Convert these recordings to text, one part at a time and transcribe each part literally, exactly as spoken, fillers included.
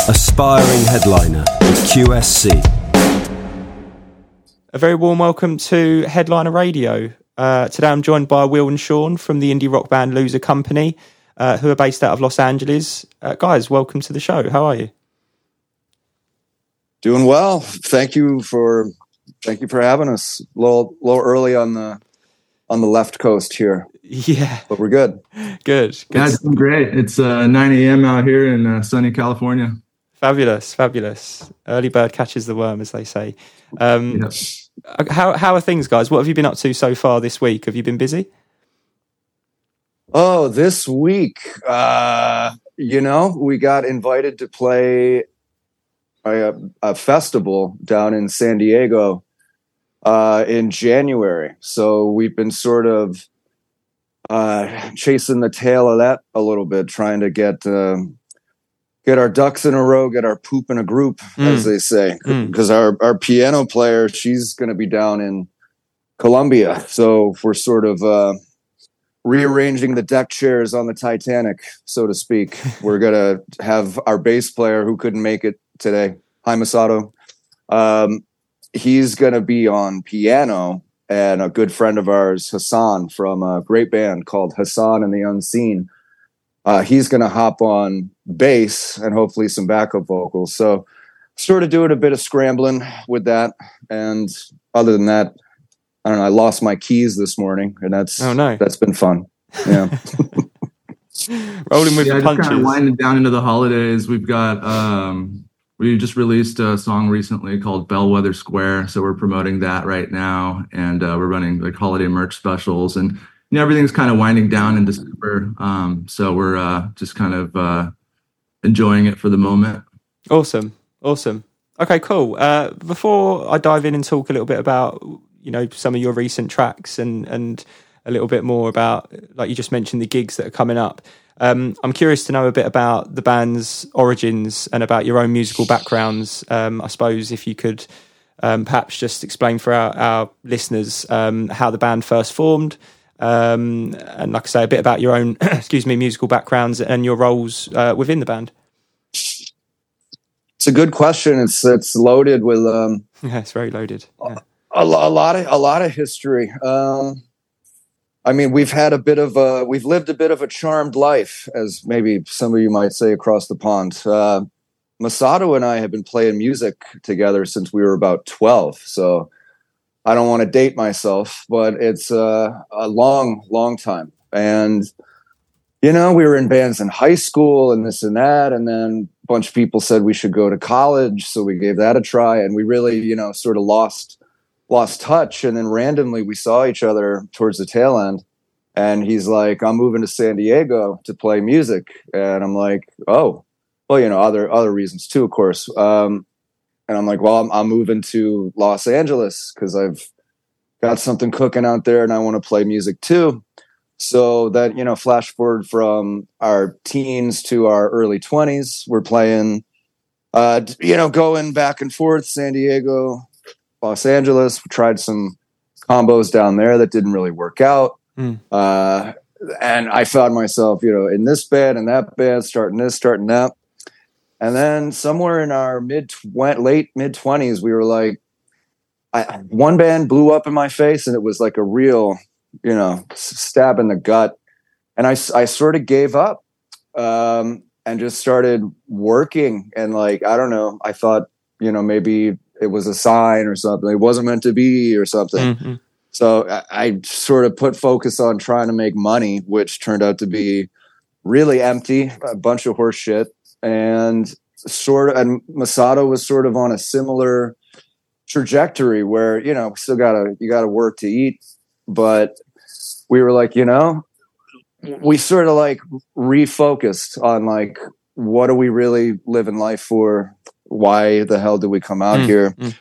Aspiring headliner with Q S C. A very warm welcome to Headliner Radio. Uh, today I'm joined by Will and Sean from the indie rock band Loser Company, uh, who are based out of Los Angeles. Uh, guys, welcome to the show. How are you? Doing well. Thank you for thank you for having us. A little, little early on the on the left coast here. Yeah, but we're good. Good. good. Yeah, it's been great. It's uh, nine a.m. out here in uh, sunny California. Fabulous, fabulous. Early bird catches the worm, as they say. Um, Yep. How how are things, guys? What have you been up to so far this week? Have you been busy? Oh, this week, uh, you know, we got invited to play a, a festival down in San Diego uh, in January. So we've been sort of uh, chasing the tail of that a little bit, trying to get um, get our ducks in a row, get our poop in a group, mm. as they say. Because mm. our, our piano player, she's going to be down in Colombia. So we're sort of uh, rearranging the deck chairs on the Titanic, so to speak. We're going to have our bass player, who couldn't make it today, Jaime Sato. Um, he's going to be on piano, and a good friend of ours, Hassan, from a great band called Hassan and the Unseen, uh, he's going to hop on bass and hopefully some backup vocals. So sort of doing a bit of scrambling with that. And other than that, I don't know, I lost my keys this morning, and that's oh, no. that's been fun. Yeah. Rolling with yeah, the punches. Kind of winding down into the holidays. We've got um, we just released a song recently called Bellwether Square, so we're promoting that right now, and uh, we're running like holiday merch specials, and you know, everything's kind of winding down in December. Um, so we're uh, just kind of uh, enjoying it for the moment. Awesome, awesome. Okay, cool. Uh, before I dive in and talk a little bit about, you know, some of your recent tracks and and a little bit more about, like you just mentioned, the gigs that are coming up. Um, I'm curious to know a bit about the band's origins and about your own musical backgrounds. Um, I suppose if you could um, perhaps just explain for our, our listeners um, how the band first formed, um, and like I say, a bit about your own, excuse me, musical backgrounds and your roles uh, within the band. It's a good question. It's it's loaded with um, yeah, it's very loaded. Yeah. A, a lot of a lot of history. Um, I mean, we've had a bit of a, we've lived a bit of a charmed life, as maybe some of you might say across the pond. Uh, Masato and I have been playing music together since we were about twelve. So I don't want to date myself, but it's uh, a long, long time. And, you know, we were in bands in high school and this and that. And then a bunch of people said we should go to college. So we gave that a try. And we really, you know, sort of lost lost touch, and then randomly we saw each other towards the tail end, and he's like, I'm moving to San Diego to play music. And I'm like, oh, well, you know, other other reasons too, of course. Um, and I'm like, well, I'm, I'm moving to Los Angeles because I've got something cooking out there and I want to play music too. So that, you know, flash forward from our teens to our early twenties, we're playing, uh, you know, going back and forth, San Diego, Los Angeles. We tried some combos down there that didn't really work out. Mm. Uh, and I found myself, you know, in this band and that band, starting this, starting that. And then somewhere in our mid, late mid twenties, we were like, I, one band blew up in my face, and it was like a real, you know, stab in the gut. And I, I sort of gave up um, and just started working. And like, I don't know, I thought, you know, maybe it was a sign or something. It wasn't meant to be or something. Mm-hmm. So I, I sort of put focus on trying to make money, which turned out to be really empty, a bunch of horse shit. And sort of, and Masato was sort of on a similar trajectory where, you know, still gotta, you gotta work to eat. But we were like, you know, we sort of like refocused on like, what do we really live in life for? Why the hell did we come out mm, here? Mm.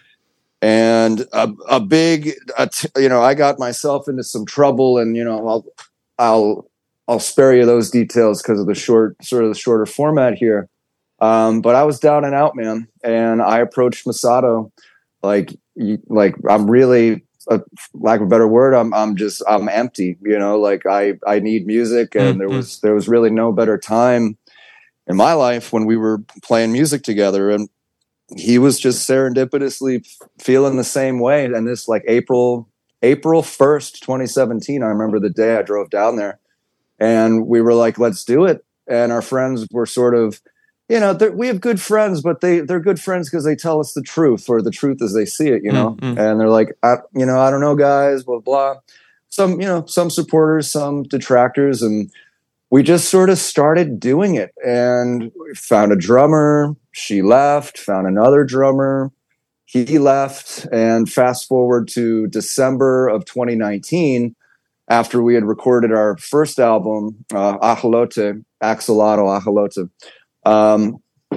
And a, a big, a t- you know, I got myself into some trouble, and, you know, I'll, I'll, I'll spare you those details because of the short, sort of the shorter format here. Um, but I was down and out, man. And I approached Masato like, like I'm really, uh, lack of a better word, I'm, I'm just, I'm empty, you know, like I, I need music, and mm, there was, mm. there was really no better time in my life when we were playing music together, and he was just serendipitously feeling the same way. And this like April, April first, twenty seventeen, I remember the day I drove down there, and we were like, let's do it. And our friends were sort of, you know, we have good friends, but they, they're good friends because they tell us the truth, or the truth as they see it, you know? Mm-hmm. And they're like, I, you know, I don't know, guys, blah, blah. Some, you know, some supporters, some detractors. And we just sort of started doing it, and we found a drummer. She left, found another drummer. He left. And fast forward to December of twenty nineteen, after we had recorded our first album, uh, Ajolote, Axolotl, Ajolote. Um,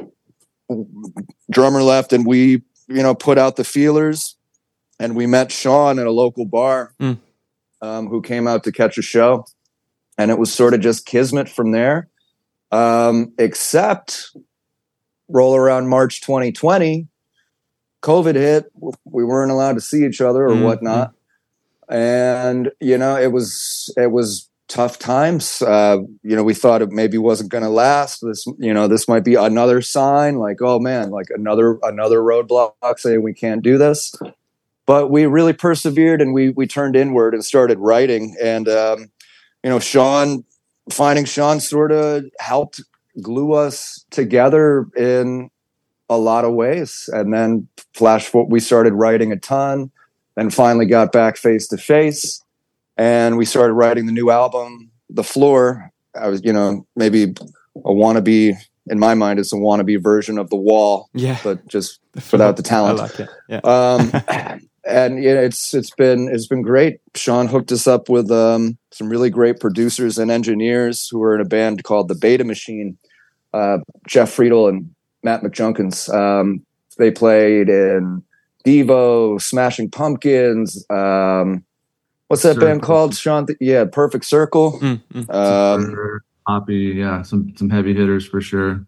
drummer left, and we, you know, put out the feelers, and we met Sean at a local bar, mm. um, who came out to catch a show, and it was sort of just kismet from there. Um, except roll around March twenty twenty, COVID hit. We weren't allowed to see each other or mm. whatnot. And, you know, it was, it was tough times. Uh, you know, we thought it maybe wasn't going to last. This, you know, this might be another sign, like, oh man, like another, another roadblock saying we can't do this. But we really persevered, and we, we turned inward and started writing. And, um, you know, Sean, finding Sean sort of helped glue us together in a lot of ways. And then flash forward, we started writing a ton, and finally got back face to face. And we started writing the new album, The Floor. I was, you know, maybe a wannabe, in my mind, it's a wannabe version of The Wall, yeah, but just without the talent. I like it. Yeah. Um, and you know, it's it's been it's been great. Sean hooked us up with um, some really great producers and engineers who were in a band called the Beta Machine. Uh, Jeff Friedel and Matt McJunkins. Um, they played in Devo, Smashing Pumpkins. Um, What's that Circle. Band called, Sean? Yeah, Perfect Circle. Mm-hmm. Um, Poppy, yeah, some some heavy hitters for sure.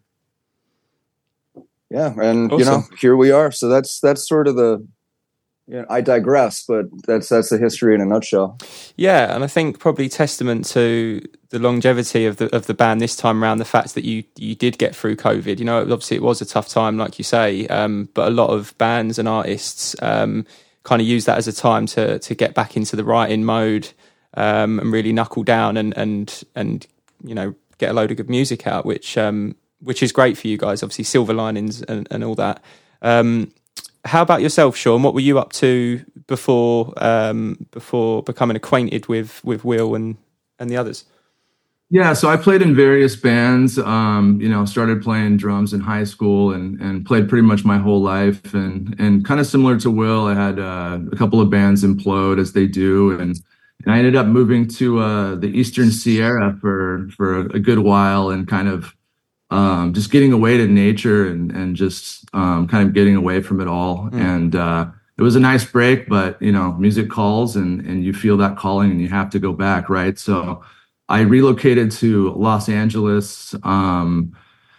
Yeah, and awesome. You know, here we are. So that's that's sort of the. You know, I digress, but that's that's the history in a nutshell. Yeah, and I think probably testament to the longevity of the of the band this time around, the fact that you you did get through COVID. You know, obviously it was a tough time, like you say, um, but a lot of bands and artists. Um, kind of use that as a time to to get back into the writing mode, um, and really knuckle down and and and you know, get a load of good music out, which um, which is great for you guys. Obviously, silver linings and, and all that. Um, how about yourself, Sean? What were you up to before um, before becoming acquainted with with Will and and the others? Yeah, so I played in various bands, um, you know, started playing drums in high school and and played pretty much my whole life. And and kind of similar to Will, I had uh, a couple of bands implode, as they do. And, and I ended up moving to uh, the Eastern Sierra for, for a good while, and kind of um, just getting away to nature and, and just um, kind of getting away from it all. Mm. And uh, it was a nice break, but, you know, music calls, and, and you feel that calling and you have to go back, right? So I relocated to Los Angeles, um,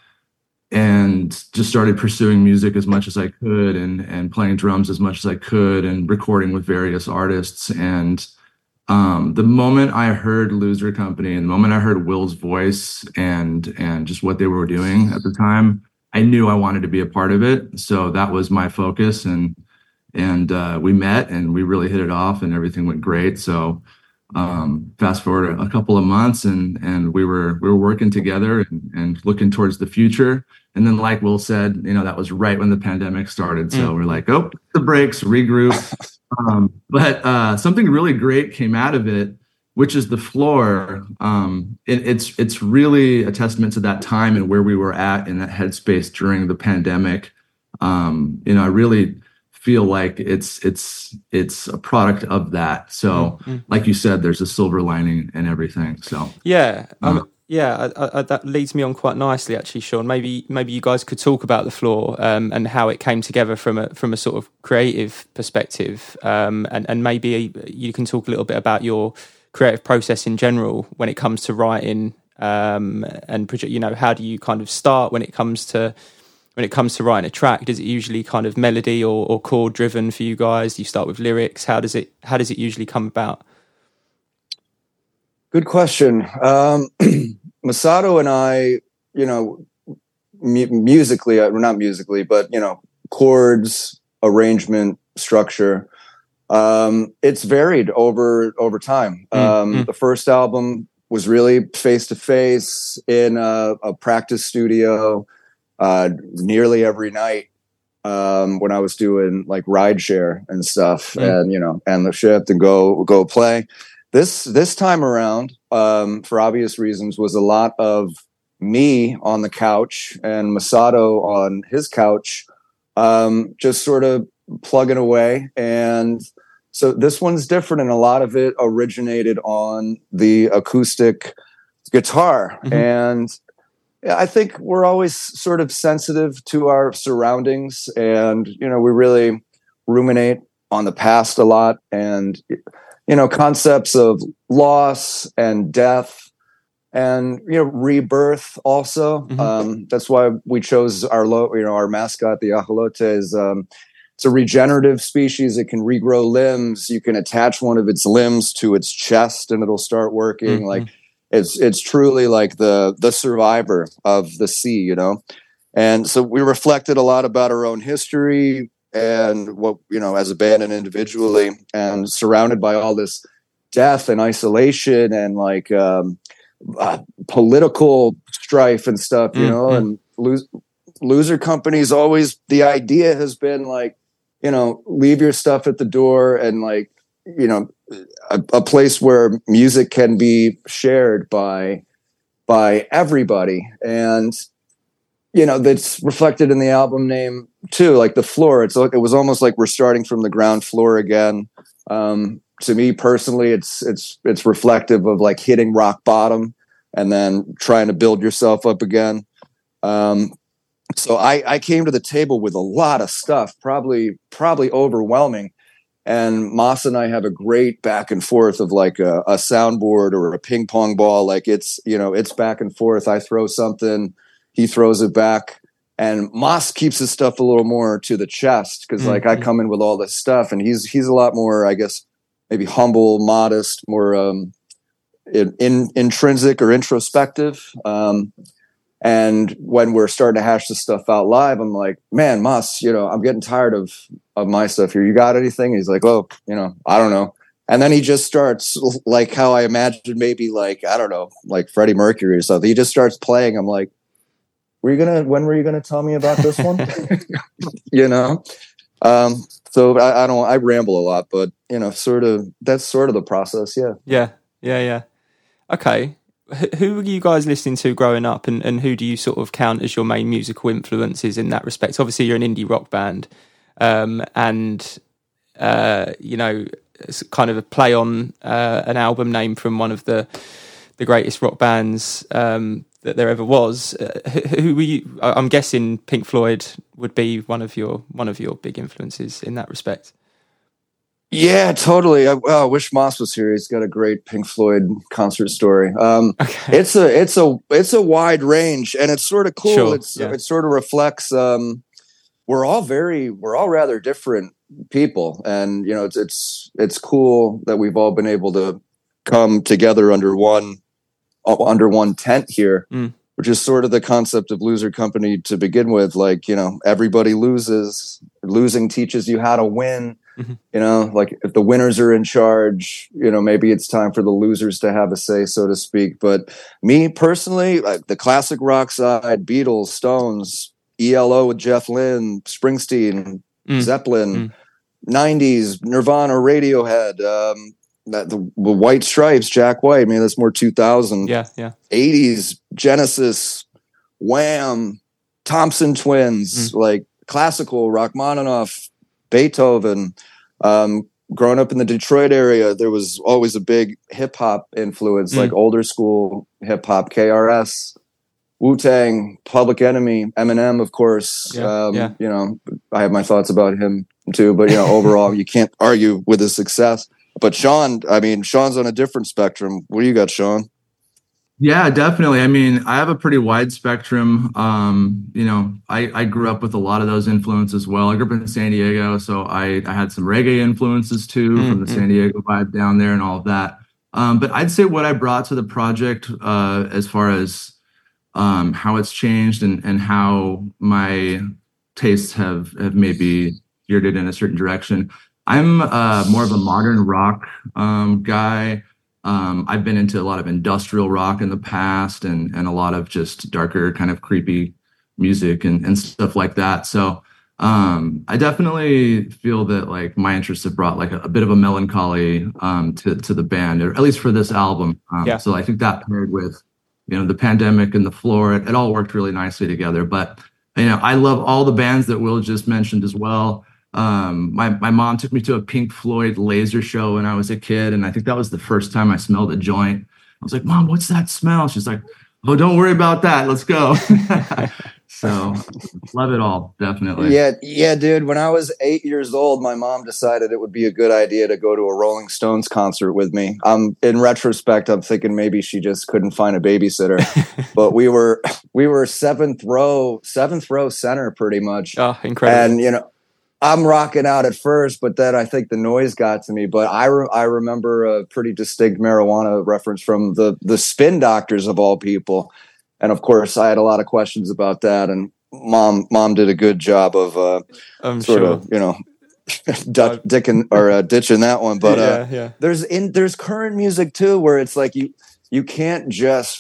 and just started pursuing music as much as I could, and, and playing drums as much as I could, and recording with various artists. And um, the moment I heard Loser Company, and the moment I heard Will's voice and and just what they were doing at the time, I knew I wanted to be a part of it. So that was my focus, and and uh, we met, and we really hit it off, and everything went great. So. Um, fast forward a couple of months, and and we were we were working together and, and looking towards the future. And then, like Will said, you know, that was right when the pandemic started. So mm. we're like, oh, the brakes, regroup. um, but uh, something really great came out of it, which is The Floor. Um, it, it's it's really a testament to that time and where we were at in that headspace during the pandemic. Um, you know, I really feel like it's it's it's a product of that. So mm-hmm. like you said, there's a silver lining and everything. So yeah um, uh, yeah I, I, that leads me on quite nicely, actually, Sean. Maybe maybe you guys could talk about The Floor, um, and how it came together from a from a sort of creative perspective, um, and and maybe you can talk a little bit about your creative process in general when it comes to writing, um, and project. You know, how do you kind of start when it comes to When it comes to writing a track? Does it usually kind of melody or, or chord driven for you guys? Do you start with lyrics? How does it How does it usually come about? Good question. Um, Masato and I, you know, mu- musically, uh, not musically, but you know, chords, arrangement, structure. Um, it's varied over over time. Mm, Um, mm. The first album was really face to face in a, a practice studio uh, nearly every night um, when I was doing like rideshare and stuff, Mm. and you know, and the shift and go go play. This this time around, um, for obvious reasons, was a lot of me on the couch and Masato on his couch, um, just sort of plugging away. And so this one's different, and a lot of it originated on the acoustic guitar. Mhm. And I think we're always sort of sensitive to our surroundings, and you know, we really ruminate on the past a lot, and you know, concepts of loss and death and you know, rebirth also. Mhm. Um, that's why we chose our lo- you know, our mascot, the ajolote, is um, it's a regenerative species. It can regrow limbs. You can attach one of its limbs to its chest, and it'll start working. Mhm. Like it's it's truly like the the survivor of the sea, you know. And so we reflected a lot about our own history and what, you know, as a band and individually, and surrounded by all this death and isolation and like um, uh, political strife and stuff, you Mm, know. mm. And lose, loser companies always, the idea has been like, you know, leave your stuff at the door, and like, you know, a, a place where music can be shared by by everybody. And you know, that's reflected in the album name too, like the floor. It's like, it was almost like we're starting from the ground floor again. Um, to me personally, it's it's it's reflective of like hitting rock bottom and then trying to build yourself up again. Um, so I, I came to the table with a lot of stuff, probably probably overwhelming. And Mas and I have a great back and forth of like a, a soundboard or a ping pong ball. Like it's, you know, it's back and forth. I throw something, he throws it back, and Mas keeps his stuff a little more to the chest because Mm, like I mm. come in with all this stuff, and he's he's a lot more, I guess, maybe humble, modest, more um, in, in, intrinsic or introspective. Um, and when we're starting to hash this stuff out live, I'm like, man, Mas, you know, I'm getting tired of of my stuff here. You got anything? And he's like, oh, you know, I don't know. And then he just starts like how I imagined maybe like, I don't know, like Freddie Mercury or something. He just starts playing. I'm like, were you gonna? When were you gonna tell me about this one? You know. Um, so I, I don't. I ramble a lot, but you know, sort of. That's sort of the process. Yeah. Yeah, yeah, yeah. Okay. Wh- Who were you guys listening to growing up, and, and who do you sort of count as your main musical influences in that respect? Obviously, you're an indie rock band, um, and uh, you know, it's kind of a play on uh, an album name from one of the the greatest rock bands um, that there ever was. Uh, who, who were you? I- I'm guessing Pink Floyd would be one of your one of your big influences in that respect. Yeah, totally. I, well, I wish Moss was here. He's got a great Pink Floyd concert story. Um, Okay. it's a it's a it's a wide range, and it's sort of cool. Sure, It's yeah. it sort of reflects. Um, we're all very we're all rather different people, and you know, it's it's it's cool that we've all been able to come together under one uh, under one tent here, Mm. which is sort of the concept of loser company to begin with. Like, you know, everybody loses. Losing teaches you how to win. Mhm. You know, like if the winners are in charge, you know, maybe it's time for the losers to have a say, so to speak. But me personally, like the classic rock side, Beatles, Stones, E L O with Jeff Lynne, Springsteen, Mm. Zeppelin, Mm. nineties, Nirvana, Radiohead, um, that the, the White Stripes, Jack White. I mean, that's more two thousand. Yeah, yeah. eighties, Genesis, Wham, Thompson Twins, like classical, Rachmaninoff, Beethoven. Um, growing up in the Detroit area, there was always a big hip hop influence, Mm. like older school hip hop, K R S, Wu-Tang, Public Enemy, Eminem, of course. Yeah, um, yeah. You know, I have my thoughts about him too, but you know, overall, you can't argue with his success. But Sean, I mean, Sean's on a different spectrum. What do you got, Sean? Yeah, definitely. I mean, I have a pretty wide spectrum. Um, you know, I, I grew up with a lot of those influences as well. I grew up in San Diego, so I, I had some reggae influences too, Mm, from the mm. San Diego vibe down there and all of that. Um, but I'd say what I brought to the project uh, as far as um, how it's changed and and how my tastes have have maybe geared it in a certain direction. I'm uh, more of a modern rock um, guy. Um, I've been into a lot of industrial rock in the past and and a lot of just darker kind of creepy music and, and stuff like that. So um, I definitely feel that like my interests have brought like a, a bit of a melancholy um, to, to the band, or at least for this album. Um, Yeah. So I think that paired with, you know, the pandemic and the floor, it, it all worked really nicely together. But, you know, I love all the bands that Will just mentioned as well. Um, my, my mom took me to a Pink Floyd laser show when I was a kid. And I think that was the first time I smelled a joint. I was like, Mom, what's that smell? She's like, oh, don't worry about that. Let's go. So love it all. Definitely. Yeah. Yeah, dude. When I was eight years old, my mom decided it would be a good idea to go to a Rolling Stones concert with me. Um, in retrospect, I'm thinking maybe she just couldn't find a babysitter, but we were, we were seventh row, seventh row center pretty much. Oh, incredible. And, you know, I'm rocking out at first, but then I think the noise got to me. But I re- I remember a pretty distinct marijuana reference from the the Spin Doctors of all people, and of course I had a lot of questions about that. And mom mom did a good job of uh, I'm sort sure. of you know duck, dicking or uh, ditching that one. But uh, yeah, yeah. there's in there's current music too where it's like you you can't just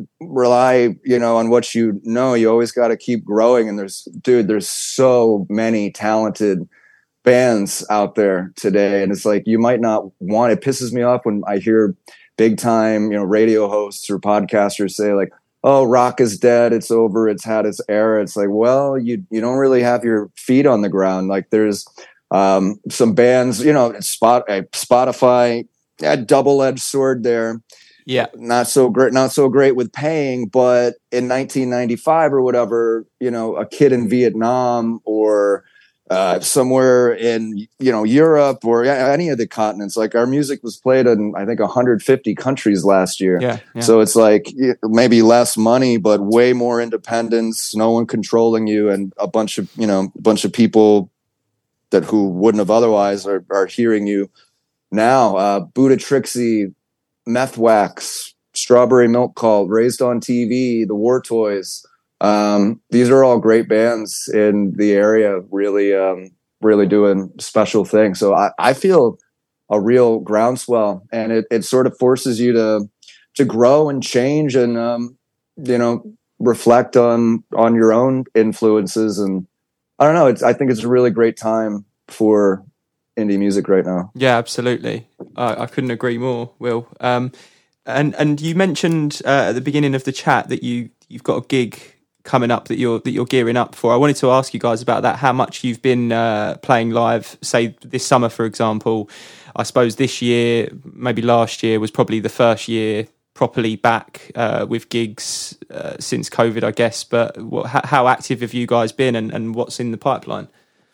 rely, you know, on what you know. You always got to keep growing. And there's, dude, there's so many talented bands out there today. And it's like, you might not want, it pisses me off when I hear big time, you know, radio hosts or podcasters say like, oh, rock is dead. It's over. It's had its era. It's like, well, you, you don't really have your feet on the ground. Like there's um, some bands, you know, spot uh, Spotify, yeah, double-edged sword there. Yeah. Not so great, not so great with paying, but in nineteen ninety-five or whatever, you know, a kid in Vietnam or uh, somewhere in, you know, Europe or any of the continents, like our music was played in, I think, one hundred fifty countries last year. Yeah, yeah. So it's like maybe less money, but way more independence, no one controlling you, and a bunch of, you know, a bunch of people that who wouldn't have otherwise are, are hearing you now. Uh, Buddha Trixie, Meth Wax, Strawberry Milk Cult, Raised on T V, The War Toys. Um, these are all great bands in the area, really, um, really doing special things. So I, I feel a real groundswell, and it, it sort of forces you to to grow and change, and um, you know, reflect on on your own influences. And I don't know, it's I think it's a really great time for indie music right now. Yeah, absolutely. I, I couldn't agree more, Will. Um, and and you mentioned uh, at the beginning of the chat that you you've got a gig coming up that you're that you're gearing up for. I wanted to ask you guys about that. How much you've been uh, playing live, say this summer, for example. I suppose this year, maybe last year, was probably the first year properly back uh, with gigs uh, since COVID, I guess. But what, how, how active have you guys been, and, and what's in the pipeline?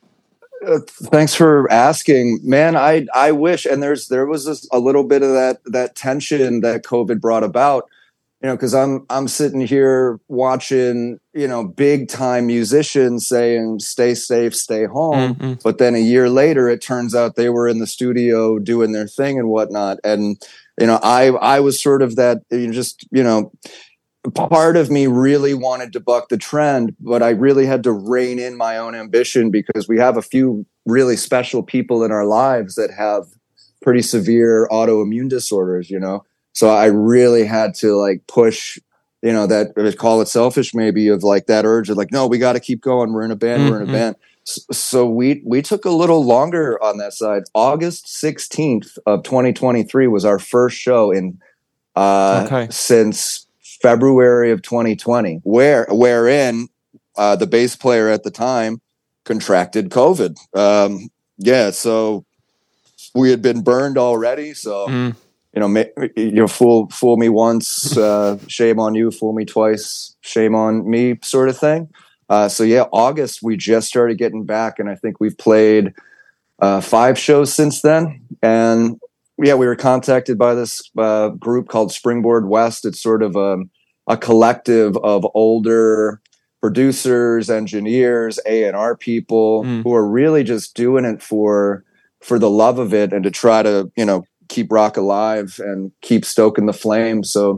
Uh, thanks for asking, man. I I wish, and there's there was this, a little bit of that that tension that COVID brought about, you know, because I'm I'm sitting here watching, you know, big time musicians saying stay safe, stay home, Mm-hmm. but then a year later it turns out they were in the studio doing their thing and whatnot, and you know, I I was sort of that, you know, just you know. Part of me really wanted to buck the trend, but I really had to rein in my own ambition because we have a few really special people in our lives that have pretty severe autoimmune disorders, you know? So I really had to like push, you know, that call it selfish maybe of like that urge of like, no, we got to keep going. We're in a band. Mm-hmm. We're in a band. So we, we took a little longer on that side. August sixteenth of twenty twenty-three was our first show in, uh, Okay. since February of twenty twenty, where wherein uh, the bass player at the time contracted COVID. Um, yeah, so we had been burned already. So Mm. you know, ma- you know, fool fool me once, uh, shame on you. Fool me twice, shame on me, sort of thing. Uh, so yeah, August we just started getting back, and I think we've played uh, five shows since then, and. Yeah, we were contacted by this uh, group called Springboard West. It's sort of a, a collective of older producers, engineers, A and R people Mm. who are really just doing it for for the love of it and to try to, you know, keep rock alive and keep stoking the flame. So Mm.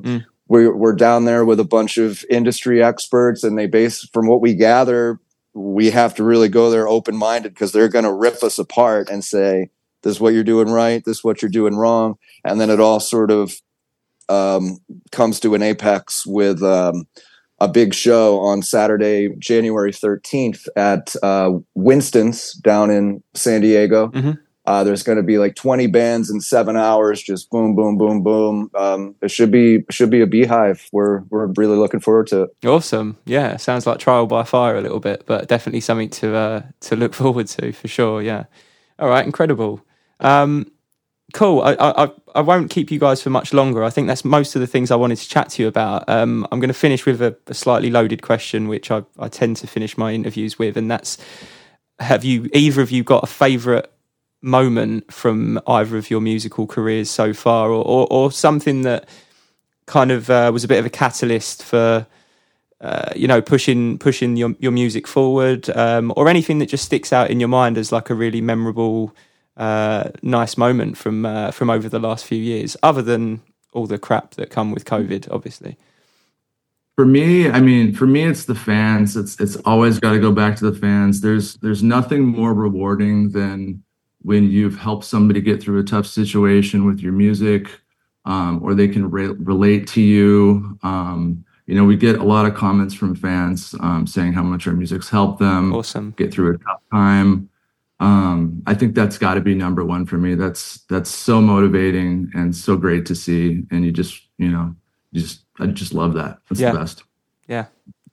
we're, we're down there with a bunch of industry experts, and they base, from what we gather, we have to really go there open-minded, because they're going to rip us apart and say, this is what you're doing right, this is what you're doing wrong. And then it all sort of um, comes to an apex with um, a big show on Saturday, January thirteenth at uh, Winston's down in San Diego. Mm-hmm. Uh, there's going to be like twenty bands in seven hours, just boom, boom, boom, boom. Um, it should be should be a beehive. We're we're really looking forward to it. Awesome, yeah. Sounds like trial by fire a little bit, but definitely something to uh, to look forward to for sure. Yeah. All right, incredible. Um, cool. I, I I won't keep you guys for much longer. I think that's most of the things I wanted to chat to you about. Um, I'm going to finish with a, a slightly loaded question, which I I tend to finish my interviews with, and that's: have you either of you got a favourite moment from either of your musical careers so far, or or, or something that kind of uh, was a bit of a catalyst for uh, you know pushing pushing your your music forward, um, or anything that just sticks out in your mind as like a really memorable, uh, nice moment from uh, from over the last few years, other than all the crap that come with COVID, obviously? For me, I mean, for me, it's the fans. It's it's always got to go back to the fans. There's there's nothing more rewarding than when you've helped somebody get through a tough situation with your music, um, or they can re- relate to you. Um, you know, we get a lot of comments from fans um, saying how much our music's helped them Awesome. get through a tough time. Um, I think that's got to be number one for me. That's that's so motivating and so great to see. And you just, you know, you just I just love that. That's Yeah. the best. Yeah.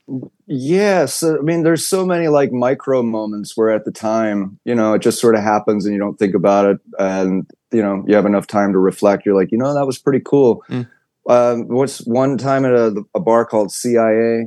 Yes, I mean, there's so many like micro moments where at the time, you know, it just sort of happens and you don't think about it, and you know, you have enough time to reflect. You're like, you know, that was pretty cool. Mm. Um, what's one time at a, a bar called C I A,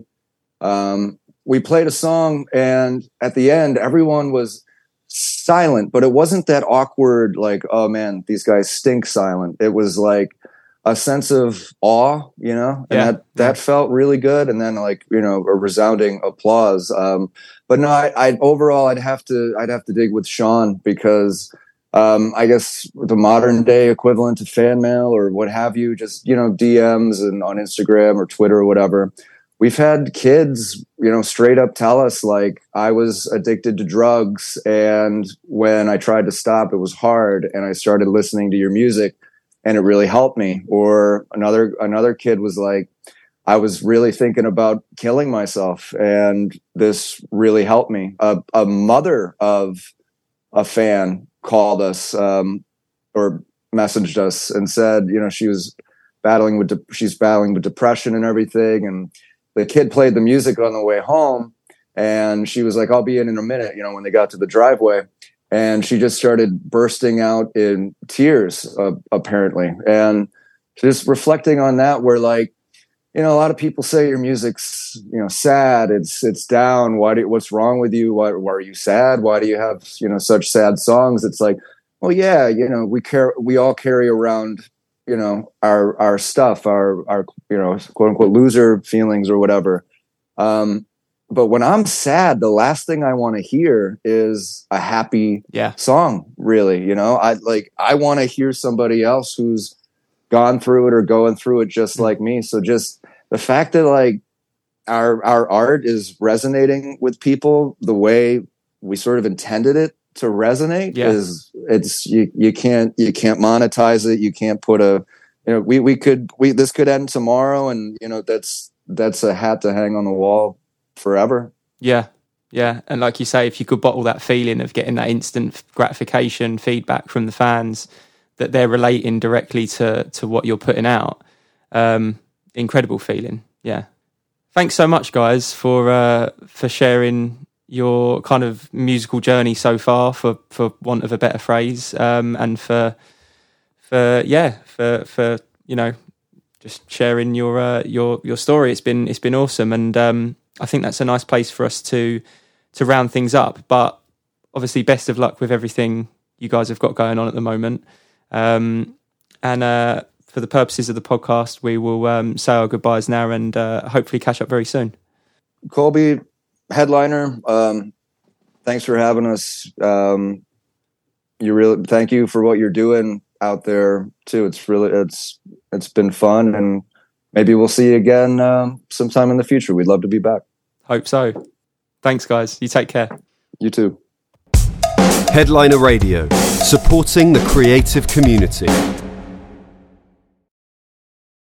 um, we played a song, and at the end, everyone was silent, but it wasn't that awkward, like, oh man, these guys stink silent. It was like a sense of awe, you know, and Yeah. that, that felt really good. And then like, you know, a resounding applause. Um, but no, I, I overall, I'd have to, I'd have to dig with Sean, because um, I guess the modern day equivalent of fan mail or what have you, just, you know, D Ms and on Instagram or Twitter or whatever. We've had kids, you know, straight up tell us like, I was addicted to drugs, and when I tried to stop, it was hard, and I started listening to your music and it really helped me. Or another another kid was like, I was really thinking about killing myself, and this really helped me. A, a mother of a fan called us um, or messaged us and said, you know, she was battling with de- she's battling with depression and everything, and the kid played the music on the way home, and she was like, I'll be in in a minute, you know, when they got to the driveway. And she just started bursting out in tears, uh, apparently. And just reflecting on that, where like, you know, a lot of people say your music's, you know, sad, it's it's down. Why do what's wrong with you? Why, why are you sad? Why do you have, you know, such sad songs? It's like, well, yeah, you know, we care, we all carry around, you know, our our stuff, our our you know, quote unquote loser feelings or whatever. Um, But when I'm sad, the last thing I want to hear is a happy Yeah. song, really. You know, I like, I want to hear somebody else who's gone through it or going through it just Mm. like me. So just the fact that like our, our art is resonating with people the way we sort of intended it to resonate Yeah. is it's, you, you can't, you can't monetize it. You can't put a, you know, we, we could, we, this could end tomorrow, and, you know, that's, that's a hat to hang on the wall forever. Yeah, yeah. And like you say, if you could bottle that feeling of getting that instant gratification feedback from the fans that they're relating directly to to what you're putting out, um, incredible feeling. Yeah. Thanks so much, guys, for uh, for sharing your kind of musical journey so far, for for want of a better phrase, um, and for for yeah for for you know just sharing your uh, your your story. It's been it's been awesome, and um, I think that's a nice place for us to to round things up. But obviously, best of luck with everything you guys have got going on at the moment. Um, and uh, for the purposes of the podcast, we will um, say our goodbyes now, and uh, hopefully catch up very soon. Colby, headliner, um, thanks for having us. Um, you really thank you for what you're doing out there too. It's really it's it's been fun, and maybe we'll see you again um, sometime in the future. We'd love to be back. Hope so. Thanks, guys. You take care. You too. Headliner Radio, supporting the creative community.